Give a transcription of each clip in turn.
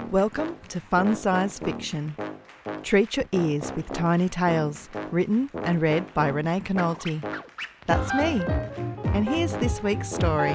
Welcome to Fun Size Fiction. Treat your ears with tiny tales, written and read by Renee Canolti. That's me. And here's this week's story.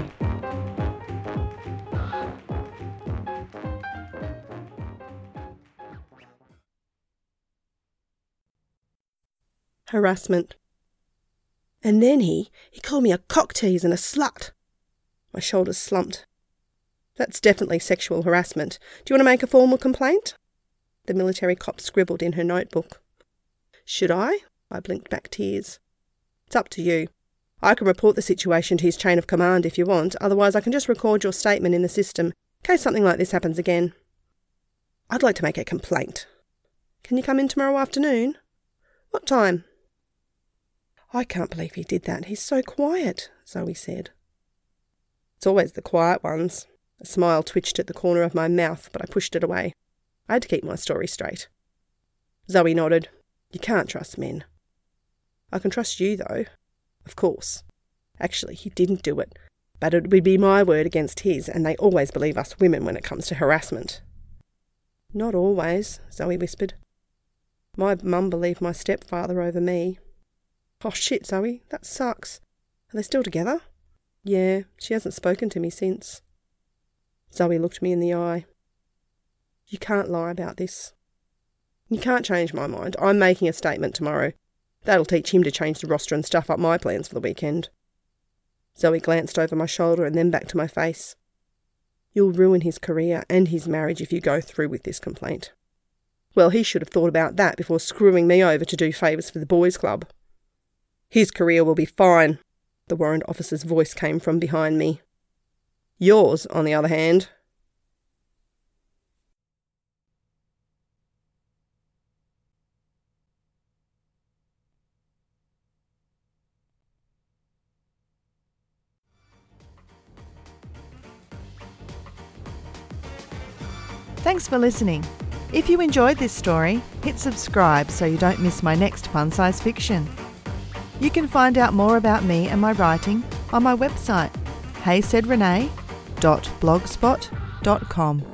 Harassment. And then he called me a cock tease and a slut. My shoulders slumped. That's definitely sexual harassment. Do you want to make a formal complaint? The military cop scribbled in her notebook. Should I? I blinked back tears. It's up to you. I can report the situation to his chain of command if you want, otherwise I can just record your statement in the system, in case something like this happens again. I'd like to make a complaint. Can you come in tomorrow afternoon? What time? I can't believe he did that. He's so quiet, Zoe said. It's always the quiet ones. A smile twitched at the corner of my mouth, but I pushed it away. I had to keep my story straight. Zoe nodded. You can't trust men. I can trust you, though. Of course. Actually, he didn't do it, but it would be my word against his, and they always believe us women when it comes to harassment. Not always, Zoe whispered. My mum believed my stepfather over me. Oh shit, Zoe, that sucks. Are they still together? Yeah, she hasn't spoken to me since. Zoe looked me in the eye. You can't lie about this. You can't change my mind. I'm making a statement tomorrow. That'll teach him to change the roster and stuff up my plans for the weekend. Zoe glanced over my shoulder and then back to my face. You'll ruin his career and his marriage if you go through with this complaint. Well, he should have thought about that before screwing me over to do favours for the boys' club. His career will be fine, the warrant officer's voice came from behind me. Yours, on the other hand. Thanks for listening. If you enjoyed this story, hit subscribe so you don't miss my next Fun Size Fiction. You can find out more about me and my writing on my website, heysaidrenee.blogspot.com.